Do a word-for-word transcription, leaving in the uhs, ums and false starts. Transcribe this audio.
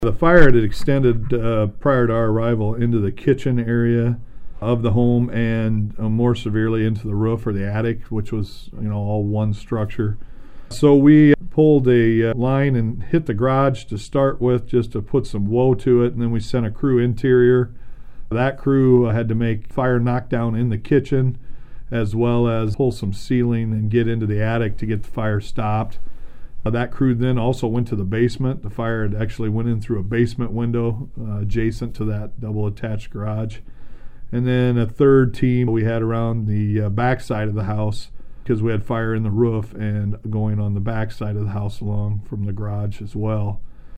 The fire had extended uh, prior to our arrival into the kitchen area of the home and uh, more severely into the roof or the attic, which was, you know, all one structure. So we pulled a uh, line and hit the garage to start with just to put some woe to it, and then we sent a crew interior. That crew had to make fire knockdown in the kitchen as well as pull some ceiling and get into the attic to get the fire stopped. Uh, that crew then also went to the basement. The fire had actually went in through a basement window uh, adjacent to that double attached garage. And then a third team we had around the uh, back side of the house because we had fire in the roof and going on the back side of the house along from the garage as well.